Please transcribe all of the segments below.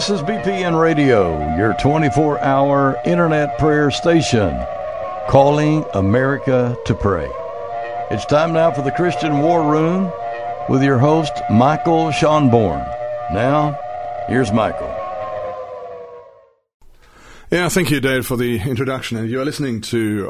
This is BPN Radio, your 24-hour internet prayer station, calling America to pray. It's time now for the Christian War Room with your host, Michael Schonborn. Now, here's Michael. Yeah, thank you, Dave, for the introduction. And you're listening to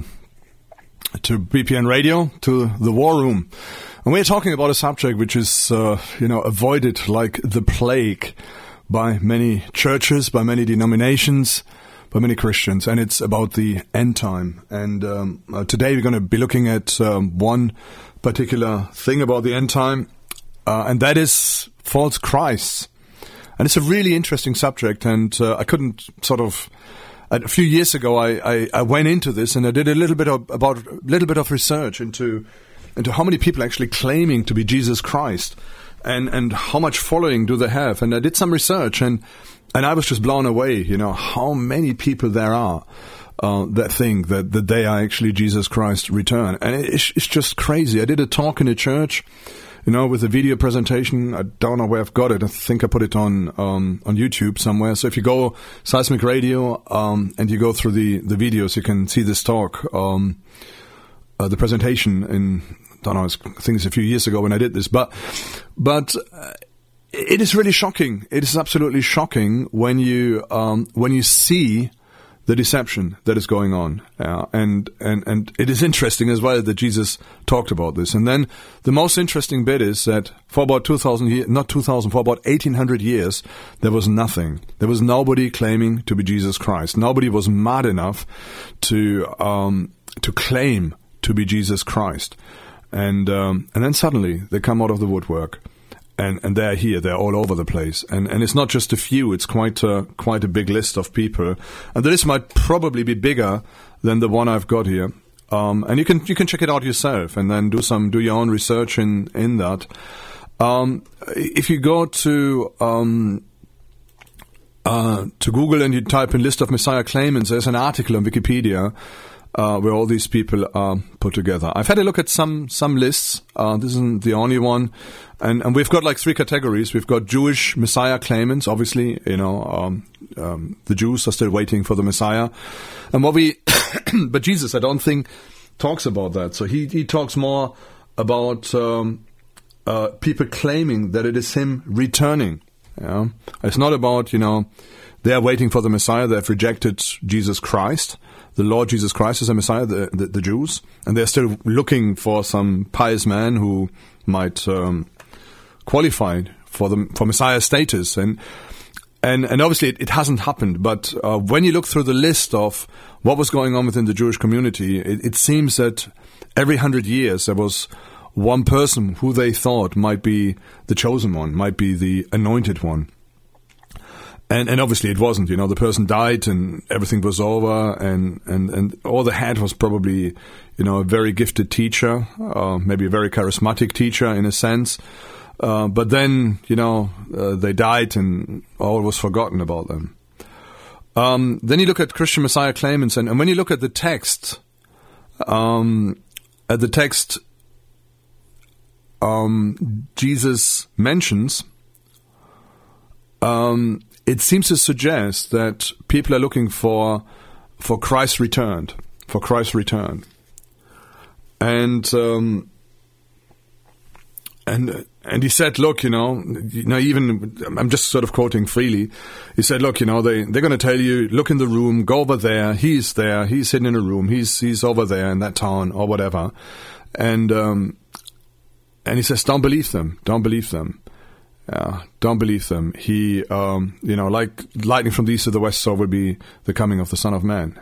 BPN Radio, to the War Room. And we're talking about a subject which is, avoided like the plague by many churches, by many denominations, by many Christians. And it's about the end time. And today we're going to be looking at one particular thing about the end time, and that is false Christs. And it's a really interesting subject, and I couldn't a few years ago I went into this, and I did a little bit of research into how many people are actually claiming to be Jesus Christ, and how much following do they have. And I did some research, and I was just blown away, how many people there are that think that they are actually Jesus Christ returned. And it's just crazy. I did a talk in a church, with a video presentation. I don't know where I've got it. I think I put it on YouTube somewhere. So if you go Seismic Radio and you go through the videos, you can see this talk, the presentation in, I think it's a few years ago when I did this. But it is really shocking. It is absolutely shocking when you see the deception that is going on, and it is interesting as well that Jesus talked about this. And then the most interesting bit is that for about 2,000 years, for about 1,800 years, there was nothing. There was nobody claiming to be Jesus Christ. Nobody was mad enough to claim to be Jesus Christ. And then suddenly they come out of the woodwork. And they're here, they're all over the place. And it's not just a few, it's quite a big list of people. And the list might probably be bigger than the one I've got here. And you can check it out yourself and then do your own research in that. If you go to Google and you type in list of Messiah claimants, there's an article on Wikipedia where all these people are put together. I've had a look at some lists. This isn't the only one. And we've got like three categories. We've got Jewish Messiah claimants, obviously, the Jews are still waiting for the Messiah. And but Jesus, I don't think, talks about that. So he talks more about people claiming that it is him returning. Yeah? It's not about, they're waiting for the Messiah. They've rejected Jesus Christ. The Lord Jesus Christ is a Messiah, the Jews. And they're still looking for some pious man who might qualified for Messiah status, and obviously it hasn't happened. But when you look through the list of what was going on within the Jewish community, it seems that every 100 years there was one person who they thought might be the chosen one, might be the anointed one. And obviously it wasn't. The person died and everything was over, and all they had was probably, a very gifted teacher, maybe a very charismatic teacher in a sense. But then, they died and all was forgotten about them. Then you look at Christian Messiah claimants, and when you look at the text, Jesus mentions, it seems to suggest that people are looking for Christ returned, And he said, look, even, I'm just sort of quoting freely. He said, look, they're going to tell you, look in the room, go over there, he's hidden in a room, he's over there in that town or whatever. And he says, don't believe them. Don't believe them. He, like lightning from the east to the west, so will be the coming of the Son of Man.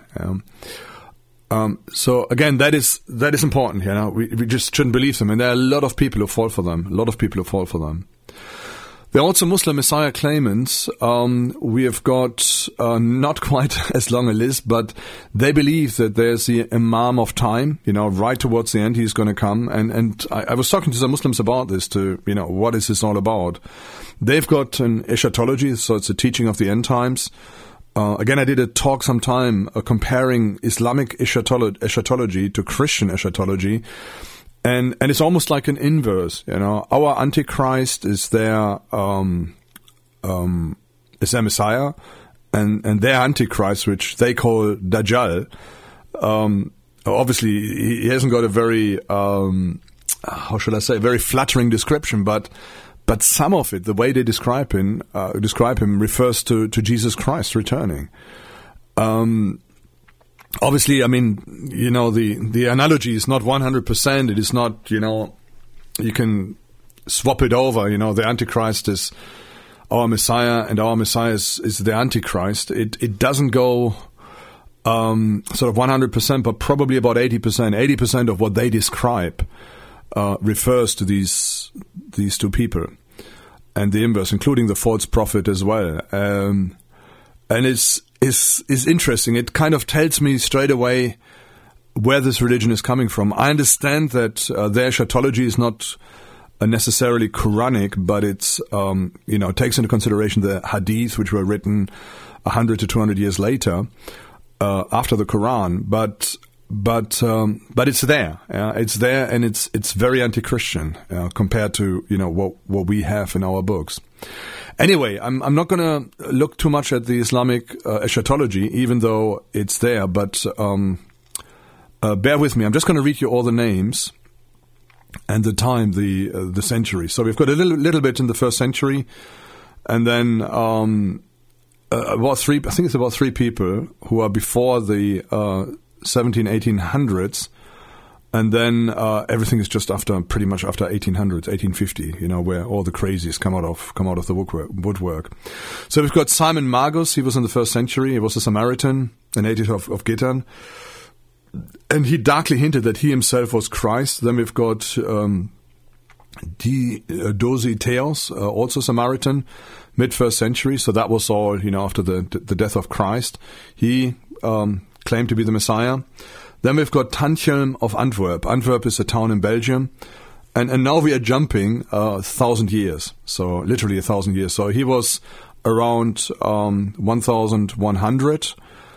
So again, that is important. We just shouldn't believe them, and there are a lot of people who fall for them. There are also Muslim Messiah claimants. We have got not quite as long a list, but they believe that there's the Imam of time. Right towards the end, he's going to come. And I was talking to some Muslims about this. What is this all about? They've got an eschatology, so it's a teaching of the end times. Again, I did a talk sometime comparing Islamic eschatology to Christian eschatology, and it's almost like an inverse. Our Antichrist is there is their Messiah, and their Antichrist, which they call Dajjal. Obviously, he hasn't got a very, how should I say, very flattering description, but some of it, the way they describe him refers to Jesus Christ returning. Obviously, I mean, the analogy is not 100%. It is not, you can swap it over. The Antichrist is our Messiah, and our Messiah is the Antichrist. It doesn't go sort of 100%, but probably about 80%. 80% of what they describe refers to these two people, and the inverse, including the false prophet as well. And it's interesting. It kind of tells me straight away where this religion is coming from. I understand that their eschatology is not necessarily Quranic, but it's takes into consideration the Hadith, which were written 100 to 200 years later, after the Quran. But it's there. It's there, and it's very anti-Christian compared to what we have in our books. Anyway, I'm not going to look too much at the Islamic eschatology, even though it's there. But bear with me. I'm just going to read you all the names and the time, the century. So we've got a little bit in the first century, and then about three people who are before the 1800s, and then everything is just pretty much after 1800s, 1850. Where all the crazies come out of the woodwork. So we've got Simon Magus. He was in the first century. He was a Samaritan, a native of Gittern. And he darkly hinted that he himself was Christ. Then we've got Dositeos, also Samaritan, mid-1st century. So that was all, after the death of Christ. He claimed to be the Messiah. Then we've got Tantjelm of Antwerp. Antwerp is a town in Belgium. And now we are jumping 1,000 years. So literally 1,000 years. So he was around 1,100.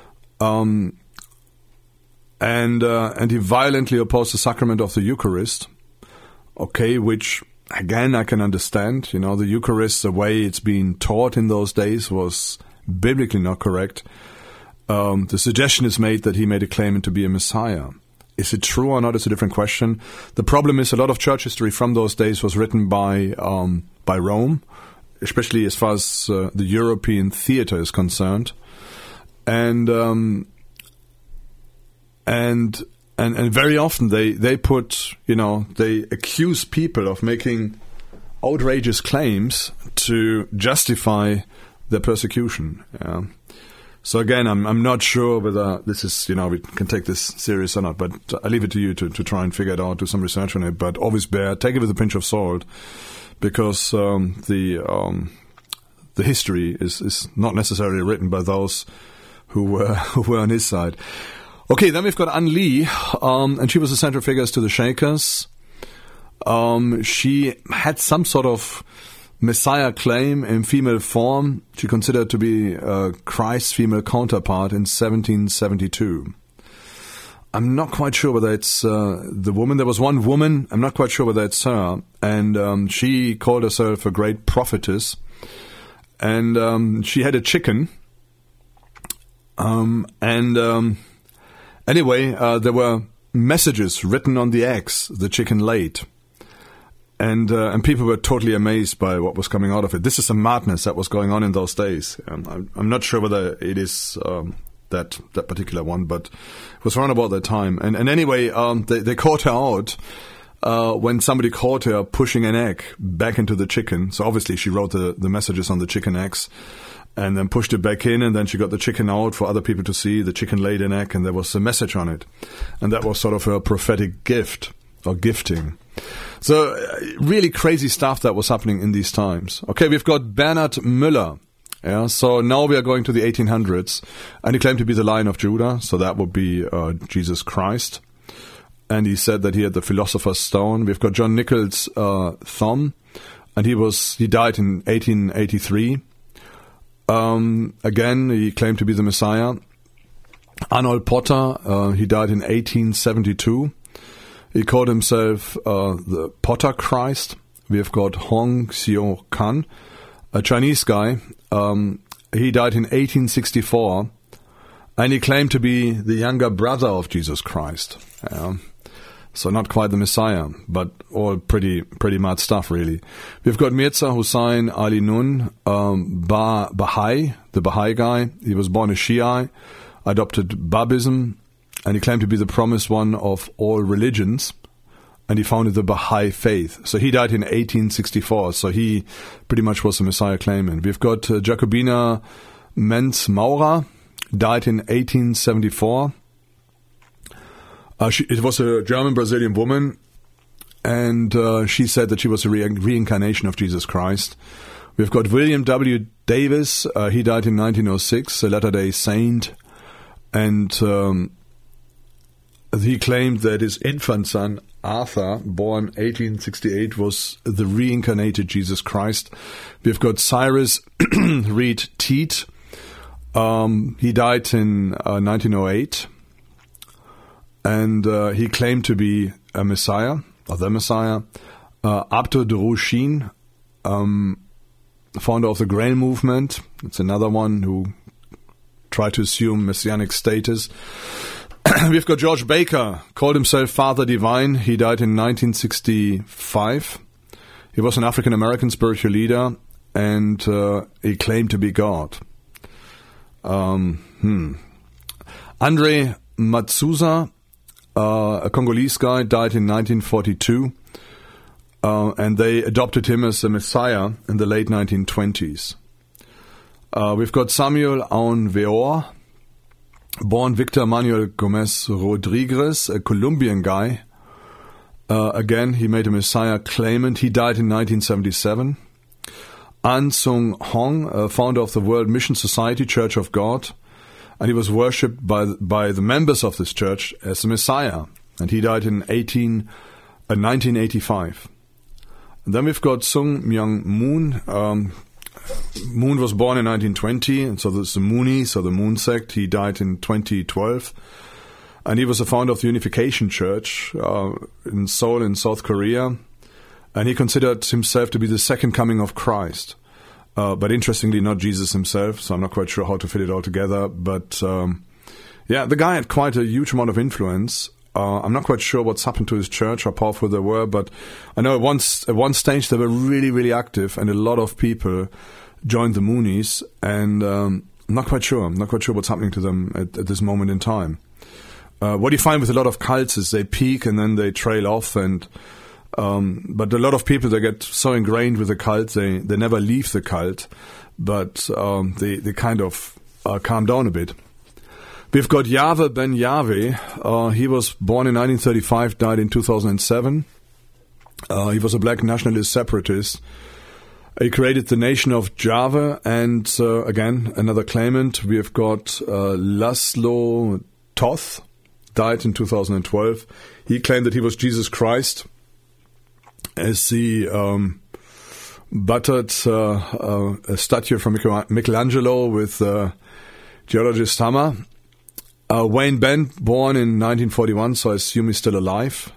And he violently opposed the sacrament of the Eucharist, which, again, I can understand. The Eucharist, the way it's been taught in those days, was biblically not correct. The suggestion is made that he made a claim to be a Messiah. Is it true or not? It's a different question. The problem is a lot of church history from those days was written by Rome, especially as far as the European theater is concerned. And very often they put, they accuse people of making outrageous claims to justify their persecution. Yeah. So again, I'm not sure whether this is, we can take this serious or not, but I leave it to you to try and figure it out, do some research on it. But always take it with a pinch of salt, because the history is not necessarily written by those who were on his side. Okay, then we've got Anne Lee, and she was a central figure to the Shakers. She had some sort of Messiah claim in female form. She considered to be Christ's female counterpart in 1772. I'm not quite sure whether it's the woman. There was one woman. I'm not quite sure whether it's her. And she called herself a great prophetess. And she had a chicken. Anyway, there were messages written on the eggs the chicken laid. And people were totally amazed by what was coming out of it. This is a madness that was going on in those days. I'm not sure whether it is that particular one, but it was around about that time. And anyway, they caught her out when somebody caught her pushing an egg back into the chicken. So obviously she wrote the messages on the chicken eggs and then pushed it back in, and then she got the chicken out for other people to see. The chicken laid an egg, and there was a message on it. And that was sort of her prophetic gift or gifting. So really crazy stuff that was happening in these times. Okay, we've got Bernhard Müller. Yeah, so now we are going to the 1800s, and he claimed to be the Lion of Judah, so that would be Jesus Christ. And he said that he had the Philosopher's Stone. We've got John Nichols Thom, and he died in 1883. Again, he claimed to be the Messiah. Arnold Potter, he died in 1872. He called himself the Potter Christ. We have got Hong Xiu Kan, a Chinese guy, and He died in 1864, and he claimed to be the younger brother of Jesus Christ. So not quite the Messiah, but all pretty mad stuff, really. We've got Mirza Hussain Ali Nun, Baha'i, the Baha'i guy. He was born a Shiite, adopted Babism, and he claimed to be the promised one of all religions, and he founded the Baha'i faith. So he died in 1864, so he pretty much was a Messiah claimant. We've got Jacobina Menz Maurer, died in 1874. It was a German-Brazilian woman, and she said that she was a reincarnation of Jesus Christ. We've got William W. Davis. He died in 1906, a Latter-day Saint, and he claimed that his infant son, Arthur, born 1868, was the reincarnated Jesus Christ. We've got Cyrus Reed Teat. He died in 1908. And he claimed to be a Messiah, or the Messiah. Abdul Drushin, founder of the Grail movement. It's another one who tried to assume messianic status. We've got George Baker, called himself Father Divine. He died in 1965. He was an African-American spiritual leader, and he claimed to be God. Andre Matsuza, a Congolese guy, died in 1942, and they adopted him as a Messiah in the late 1920s. We've got Samuel Aun Weor, born Victor Manuel Gomez Rodriguez, a Colombian guy. Again, he made a Messiah claimant. He died in 1977. An Sung Hong, founder of the World Mission Society, Church of God, and he was worshipped by the members of this church as the Messiah. And he died in 1985. And then we've got Sung Myung Moon. Moon was born in 1920, and so there's the Moonies, or the Moon sect. He died in 2012. And he was a founder of the Unification Church in Seoul in South Korea. And he considered himself to be the second coming of Christ. But interestingly, not Jesus himself, so I'm not quite sure how to fit it all together. But the guy had quite a huge amount of influence. I'm not quite sure what's happened to his church, how powerful they were, but I know at one stage they were really, really active, and a lot of people joined the Moonies, and I'm not quite sure what's happening to them at this moment in time. What you find with a lot of cults is they peak and then they trail off, and but a lot of people, they get so ingrained with the cult, they never leave the cult, but they kind of calm down a bit. We've got Yahweh Ben Yahweh. He was born in 1935, died in 2007. He was a black nationalist separatist. He created the nation of Java, and again, another claimant. We've got Laszlo Toth, died in 2012. He claimed that he was Jesus Christ, as he buttered a statue from Michelangelo with geologist hammer. Wayne Bent, born in 1941, so I assume he's still alive.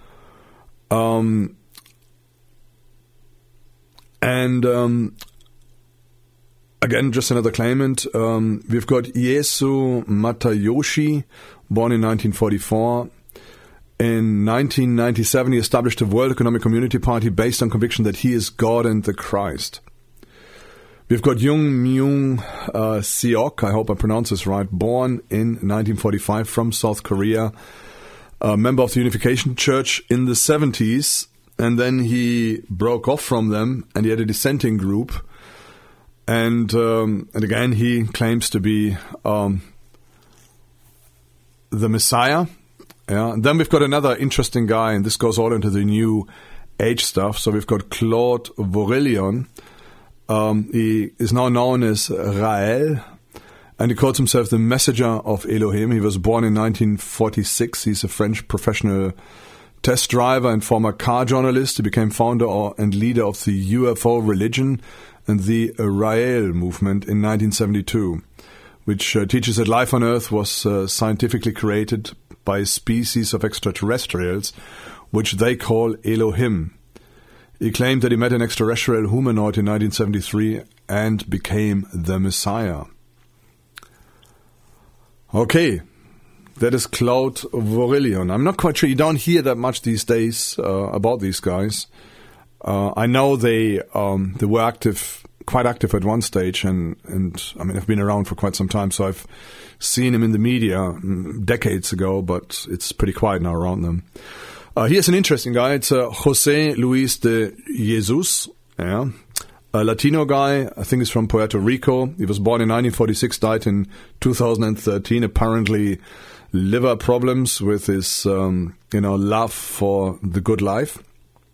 Again, just another claimant. We've got Ieyasu Matayoshi, born in 1944. In 1997, he established the World Economic Community Party based on conviction that he is God and the Christ. We've got Jung Myung Seok, I hope I pronounce this right, born in 1945 from South Korea, a member of the Unification Church in the 70s, and then he broke off from them and he had a dissenting group, and again he claims to be the Messiah. Yeah. And then we've got another interesting guy, and this goes all into the New Age stuff. So we've got Claude Vorelion. He is now known as Rael, and he calls himself the Messenger of Elohim. He was born in 1946. He's a French professional test driver and former car journalist. He became founder and leader of the UFO religion and the Rael movement in 1972, which teaches that life on Earth was scientifically created by a species of extraterrestrials, which they call Elohim. He claimed that he met an extraterrestrial humanoid in 1973 and became the Messiah. Okay, that is Claude Vorillion. I'm not quite sure. You don't hear that much these days about these guys. I know they were quite active at one stage, and I mean, I've been around for quite some time, so I've seen him in the media decades ago, but it's pretty quiet now around them. Here's an interesting guy. It's Jose Luis de Jesus, a Latino guy. I think he's from Puerto Rico. He was born in 1946, died in 2013. Apparently, liver problems with his, love for the good life.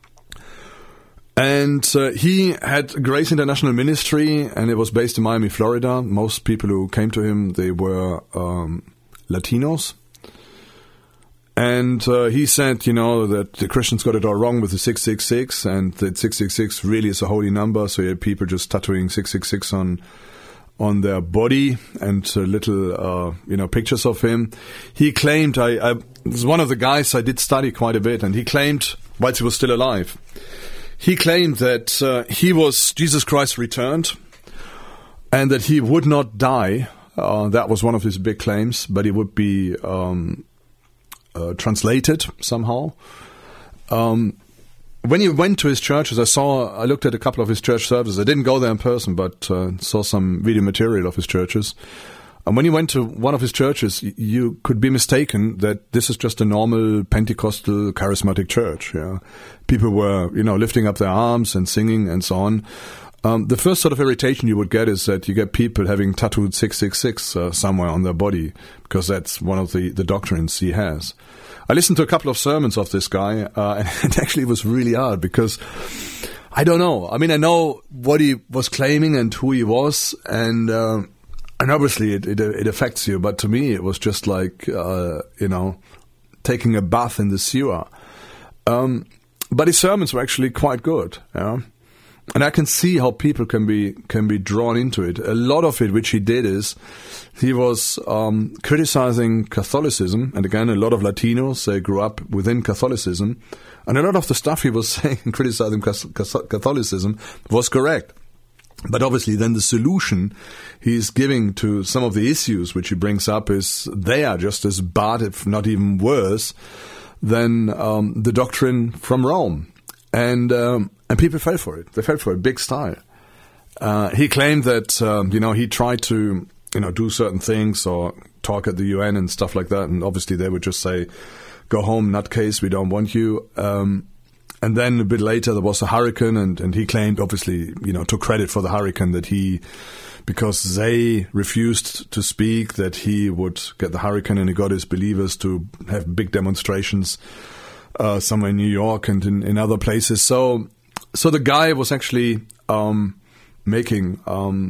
And he had Grace International Ministry, and it was based in Miami, Florida. Most people who came to him, they were Latinos. And he said, that the Christians got it all wrong with the 666, and that 666 really is a holy number. So you had people just tattooing 666 on their body, and little, pictures of him. He claimed, I was one of the guys I did study quite a bit, and he claimed, whilst he was still alive, he claimed that he was Jesus Christ returned, and that he would not die. That was one of his big claims, but he would be translated somehow. When he went to his churches, I looked at a couple of his church services. I didn't go there in person, but saw some video material of his churches. And when you went to one of his churches, you could be mistaken that this is just a normal Pentecostal charismatic church. Yeah, people were, lifting up their arms and singing and so on. The first sort of irritation you would get is that you get people having tattooed 666 somewhere on their body, because that's one of the doctrines he has. I listened to a couple of sermons of this guy, and actually it was really hard, because I don't know. I mean, I know what he was claiming and who he was, and obviously it affects you, but to me it was just like, taking a bath in the sewer. But his sermons were actually quite good, and I can see how people can be drawn into it. A lot of it, which he did, is he was criticizing Catholicism, and again, a lot of Latinos, they grew up within Catholicism, and a lot of the stuff he was saying, criticizing Catholicism, was correct. But obviously, then the solution he's giving to some of the issues which he brings up is they are just as bad, if not even worse, than the doctrine from Rome. And people fell for it. They fell for it, big style. He claimed that, he tried to, do certain things or talk at the UN and stuff like that. And obviously they would just say, go home, nutcase, we don't want you. And then a bit later there was a hurricane, and he claimed, obviously, took credit for the hurricane, that because they refused to speak, that he would get the hurricane, and he got his believers to have big demonstrations somewhere in New York and in other places. So the guy was actually making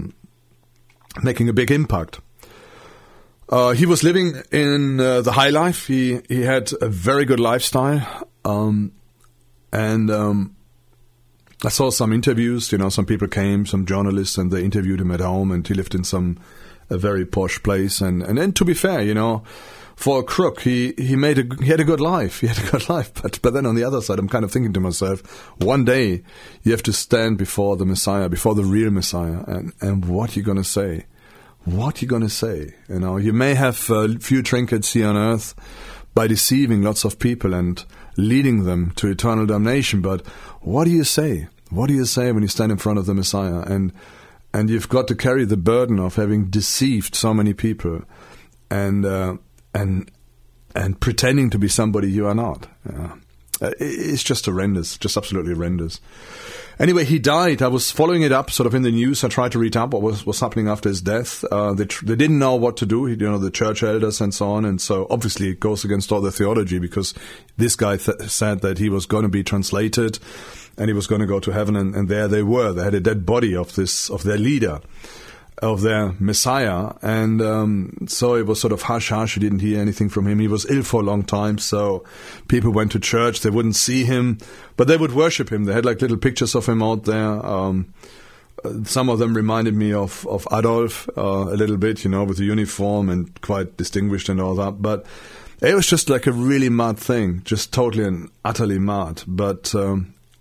a big impact. He was living in the high life. He had a very good lifestyle. And I saw some interviews, some people came, some journalists, and they interviewed him at home, and he lived in a very posh place. And then, to be fair, for a crook, he had a good life. He had a good life. But then on the other side, I'm kind of thinking to myself, one day you have to stand before the Messiah, before the real Messiah, and what are you going to say? What are you going to say? You may have a few trinkets here on earth by deceiving lots of people and leading them to eternal damnation, but what do you say? What do you say when you stand in front of the Messiah? And you've got to carry the burden of having deceived so many people, and pretending to be somebody you are not. Yeah. It's just horrendous, just absolutely horrendous. Anyway, he died. I was following it up sort of in the news. I tried to read up what was happening after his death. They didn't know what to do, the church elders and so on. And so obviously it goes against all the theology, because this guy said that he was going to be translated and he was going to go to heaven. And there they were. They had a dead body of their leader, of their Messiah. And so it was sort of hush-hush. You didn't hear anything from him. He was ill for a long time, so people went to church. They wouldn't see him, but they would worship him. They had like little pictures of him out there. Some of them reminded me of Adolf a little bit, with the uniform and quite distinguished and all that. But it was just like a really mad thing, just totally and utterly mad. But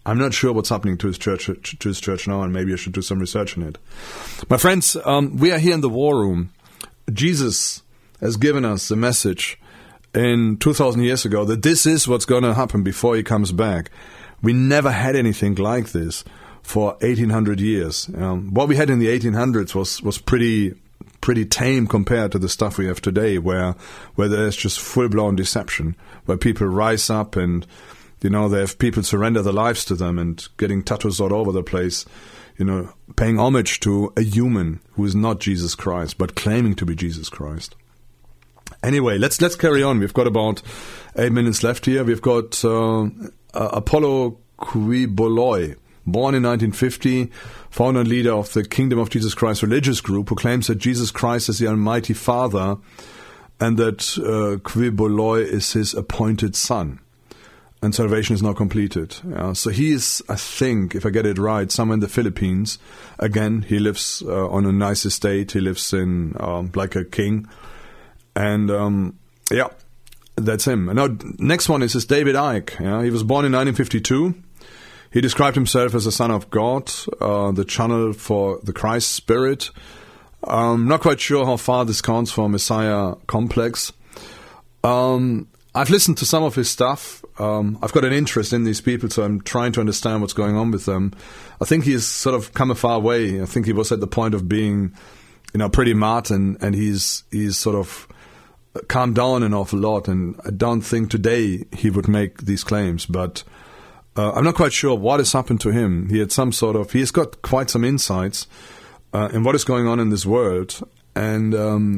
I'm not sure what's happening to his church now, and maybe I should do some research on it. My friends, we are here in the war room. Jesus has given us the message in 2,000 years ago that this is what's going to happen before he comes back. We never had anything like this for 1,800 years. What we had in the 1800s was pretty tame compared to the stuff we have today, where there's just full-blown deception, where people rise up and they have people surrender their lives to them and getting tattoos all over the place, paying homage to a human who is not Jesus Christ, but claiming to be Jesus Christ. Anyway, let's carry on. We've got about 8 minutes left here. We've got Apollo Quiboloi, born in 1950, founder and leader of the Kingdom of Jesus Christ religious group, who claims that Jesus Christ is the Almighty Father and that Quiboloi is his appointed son. And salvation is not completed. So he is, I think, if I get it right, somewhere in the Philippines. Again, he lives on a nice estate. He lives in like a king. And that's him. And now, next one is David Icke. He was born in 1952. He described himself as a son of God, the channel for the Christ spirit. Not quite sure how far this counts for Messiah complex. I've listened to some of his stuff. I've got an interest in these people, so I'm trying to understand what's going on with them. I think he's sort of come a far way. I think he was at the point of being, pretty mad, and he's sort of calmed down an awful lot. And I don't think today he would make these claims, but I'm not quite sure what has happened to him. He's got quite some insights in what is going on in this world, and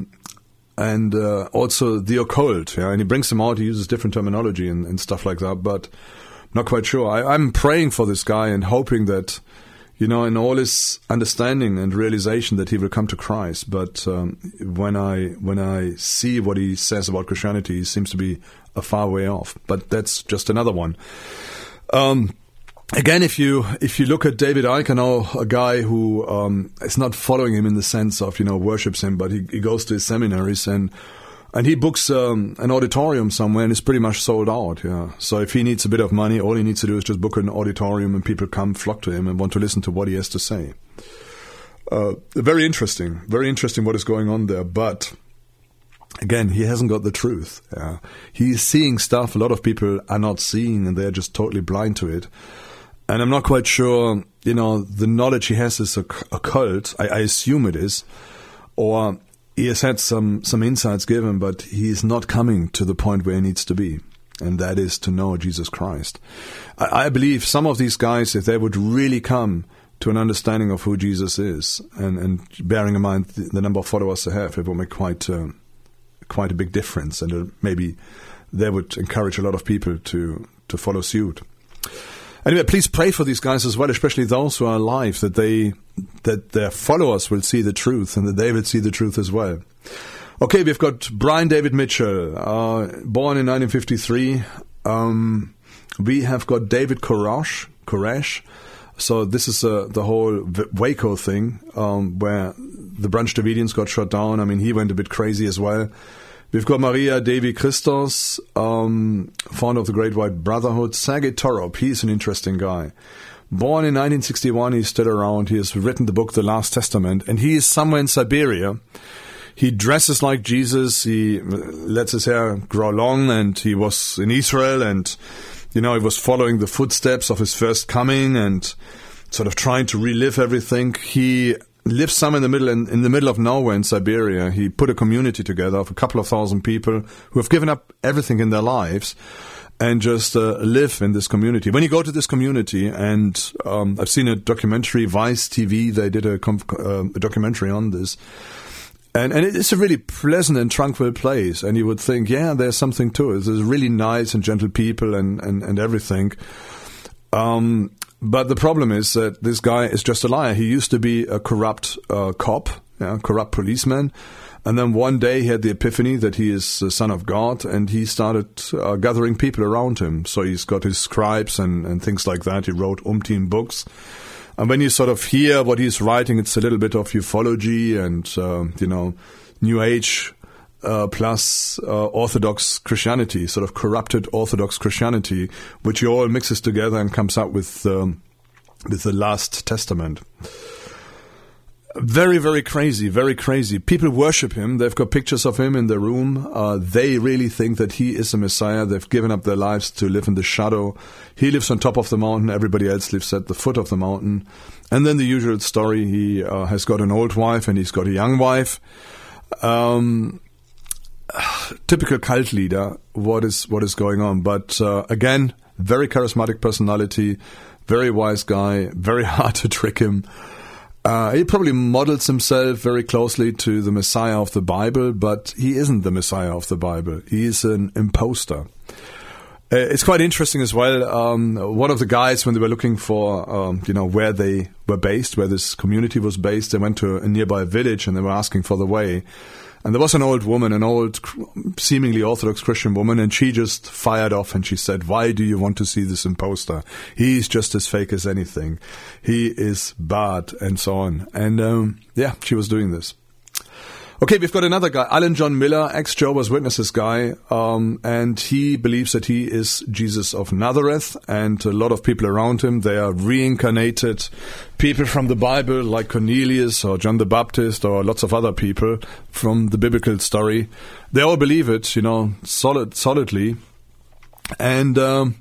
also the occult, and he brings them out. He uses different terminology and stuff like that, but I'm not quite sure. I'm praying for this guy and hoping that, in all his understanding and realization, that he will come to Christ. But when I see what he says about Christianity, he seems to be a far way off. But that's just another one. Again, if you look at David Icke, I know a guy who is not following him in the sense of worships him, but he goes to his seminaries and he books an auditorium somewhere and it's pretty much sold out. Yeah, so if he needs a bit of money, all he needs to do is just book an auditorium and people flock to him and want to listen to what he has to say. Very interesting what is going on there. But again, he hasn't got the truth. Yeah. He's seeing stuff a lot of people are not seeing, and they're just totally blind to it. And I'm not quite sure, the knowledge he has is occult. I assume it is. Or he has had some insights given, but he is not coming to the point where he needs to be. And that is to know Jesus Christ. I believe some of these guys, if they would really come to an understanding of who Jesus is, and bearing in mind the number of followers they have, it will make quite a big difference. And maybe they would encourage a lot of people to follow suit. Anyway, please pray for these guys as well, especially those who are alive, that their followers will see the truth and that they will see the truth as well. Okay, we've got Brian David Mitchell, born in 1953. We have got David Koresh. So this is the whole Waco thing, where the Branch Davidians got shot down. I mean, he went a bit crazy as well. We've got Maria Devi Christos, founder of the Great White Brotherhood. Sergei Torop, he's an interesting guy. Born in 1961, he's still around. He has written the book The Last Testament, and he is somewhere in Siberia. He dresses like Jesus. He lets his hair grow long, and he was in Israel, and he was following the footsteps of his first coming and sort of trying to relive everything. He lives somewhere in the middle of nowhere in Siberia. He put a community together of a couple of thousand people who have given up everything in their lives and just live in this community. When you go to this community, and I've seen a documentary, Vice TV, they did a documentary on this, and it's a really pleasant and tranquil place, and you would think, yeah, there's something to it. There's really nice and gentle people and everything. But the problem is that this guy is just a liar. He used to be a corrupt corrupt policeman. And then one day he had the epiphany that he is the Son of God, and he started gathering people around him. So he's got his scribes and things like that. He wrote umpteen books. And when you sort of hear what he's writing, it's a little bit of ufology and, New Age plus Orthodox Christianity, sort of corrupted Orthodox Christianity, which he all mixes together and comes up with the Last Testament. Very, very crazy, very crazy. People worship him. They've got pictures of him in their room. They really think that he is the Messiah. They've given up their lives to live in the shadow. He lives on top of the mountain. Everybody else lives at the foot of the mountain. And then the usual story. He has got an old wife and he's got a young wife. Typical cult leader. What is going on? But again, very charismatic personality, very wise guy, very hard to trick him. He probably models himself very closely to the Messiah of the Bible, but he isn't the Messiah of the Bible. He is an imposter. It's quite interesting as well. One of the guys, when they were looking for, where they were based, where this community was based, they went to a nearby village and they were asking for the way. And there was an old woman, an old, seemingly Orthodox Christian woman, and she just fired off and she said, "Why do you want to see this imposter? He's just as fake as anything. He is bad," and so on. And she was doing this. Okay, we've got another guy, Alan John Miller, ex-Jehovah's Witnesses guy, and he believes that he is Jesus of Nazareth, and a lot of people around him, they are reincarnated people from the Bible, like Cornelius or John the Baptist or lots of other people from the biblical story. They all believe it, solidly. And,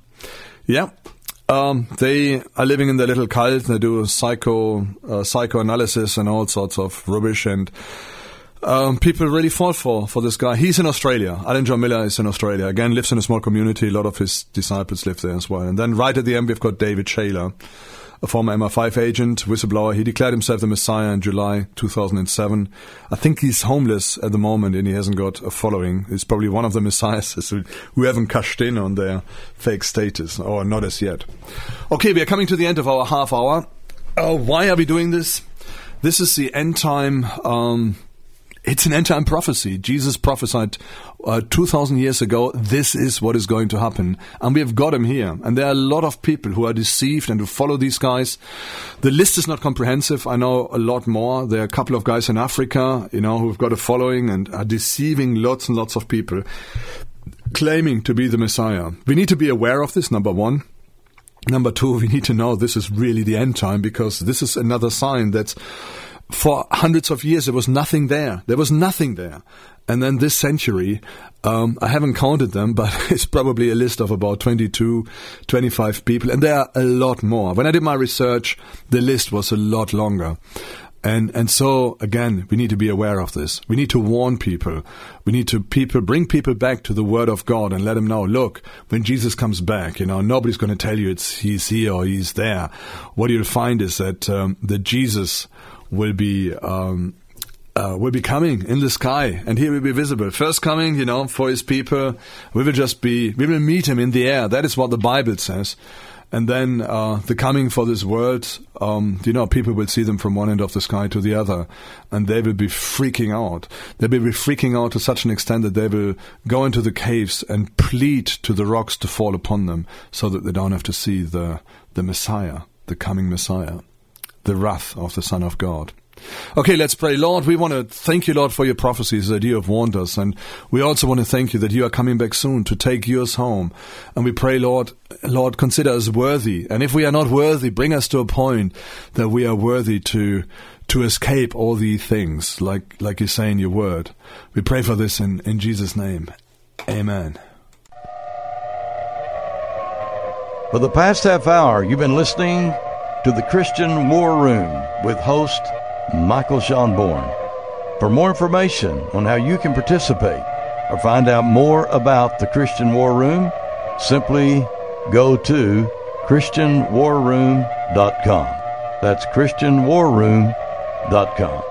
they are living in their little cult, they do psychoanalysis and all sorts of rubbish, and people really fall for this guy. He's in Australia. Alan John Miller is in Australia. Again, lives in a small community. A lot of his disciples live there as well. And then right at the end, we've got David Shaler, a former MI5 agent, whistleblower. He declared himself the Messiah in July 2007. I think he's homeless at the moment and he hasn't got a following. He's probably one of the messiahs who haven't cashed in on their fake status, or not as yet. Okay, we are coming to the end of our half hour. Why are we doing this? This is the end time... It's an end-time prophecy. Jesus prophesied 2,000 years ago, this is what is going to happen. And we have got him here. And there are a lot of people who are deceived and who follow these guys. The list is not comprehensive. I know a lot more. There are a couple of guys in Africa, who've got a following and are deceiving lots and lots of people, claiming to be the Messiah. We need to be aware of this, number one. Number two, we need to know this is really the end time, because this is another sign that for hundreds of years, there was nothing there. There was nothing there. And then this century, I haven't counted them, but it's probably a list of about 22, 25 people. And there are a lot more. When I did my research, the list was a lot longer. And so, again, we need to be aware of this. We need to warn people. We need to bring people back to the Word of God and let them know, look, when Jesus comes back, nobody's going to tell you he's here or he's there. What you'll find is that Jesus will be coming in the sky, and he will be visible. First coming, for his people. We will meet him in the air. That is what the Bible says. And then the coming for this world, people will see them from one end of the sky to the other, and they will be freaking out. They will be freaking out to such an extent that they will go into the caves and plead to the rocks to fall upon them, so that they don't have to see the Messiah, the coming Messiah, the wrath of the Son of God. Okay, let's pray. Lord, we want to thank you, Lord, for your prophecies that you have warned us. And we also want to thank you that you are coming back soon to take yours home. And we pray, Lord, consider us worthy. And if we are not worthy, bring us to a point that we are worthy to escape all these things, like you say in your word. We pray for this in Jesus' name. Amen. For the past half hour, you've been listening to the Christian War Room with host Michael Schonborn. For more information on how you can participate or find out more about the Christian War Room, simply go to ChristianWarRoom.com. That's ChristianWarRoom.com.